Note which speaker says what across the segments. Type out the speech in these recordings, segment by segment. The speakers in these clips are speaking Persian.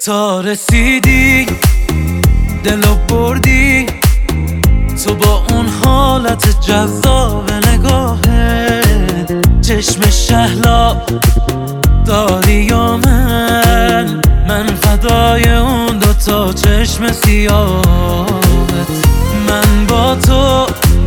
Speaker 1: تا رسیدی دلو بردی تو با اون حالت جذاب نگاهت، چشم شهلا داری یا من فدای اون دوتا چشم سیاهت. من با تو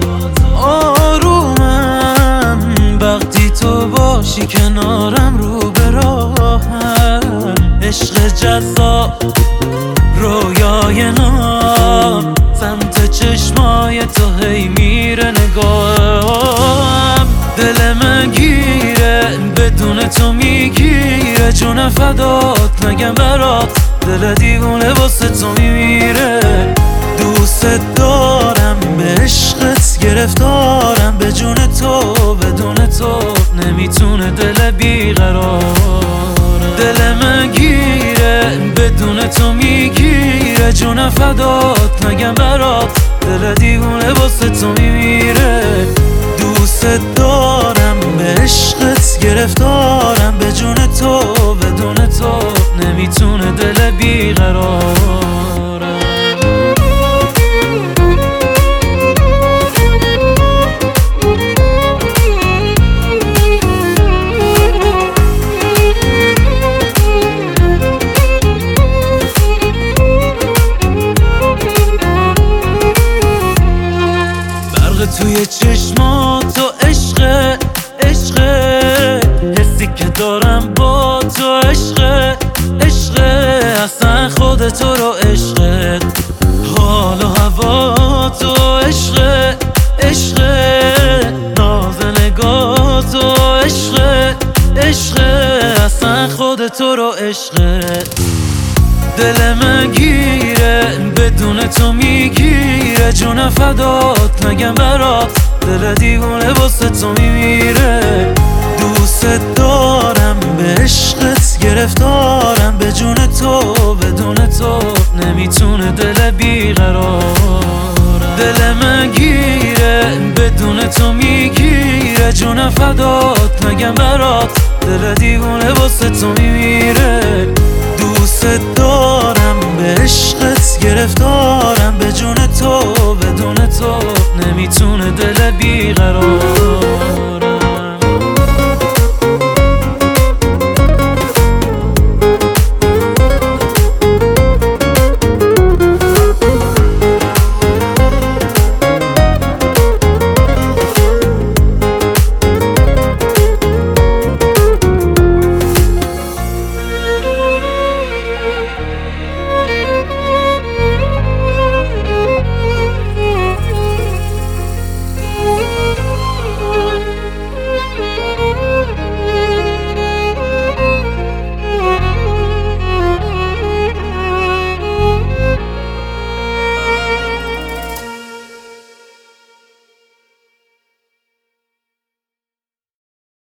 Speaker 1: آرومم وقتی تو باشی کنارم رو به راهم. عشق جذاب رویای نام سمت چشمای تو هی میره نگاهم. دل من گیره بدون تو میگیره، جون فدات نگم برات دل دیوونه واسه تو میمیره. دوست دارم به عشقت گرفتارم، به جون تو بدون تو نمیتونه دل بیقرارم. دل من گیره بدون تو میگیره، جون فدات نگم برات دل دیوونه واسه تو میمیره. دوست دارم به عشقت گرفتارم، به جون تو بدون تو نمیتونه دل بیقرارم. توی چشمات تو عشقه عشقه، حسی که دارم با تو عشقه عشقه، اصلا خود تو رو عشقه، حال و هوا تو عشقه عشقه، ناز نگاه تو عشقه عشقه، اصلا خود تو رو عشقه. دل من گیره بدون تو میگیره، جون فدات نگم برات دل دیوونه واسه تو میمیره. دوست دارم به عشقت گرفتارم، به جون تو بدون تو نمیتونه دل بیقرارم. دل من گیره بدون تو میگیره، جون فدات نگم برات دل دیوونه واسه تو میمیره. دوست دارم به عشقت گرفتارم، به جون تو بدون تو نمیتونه دل بیقرار.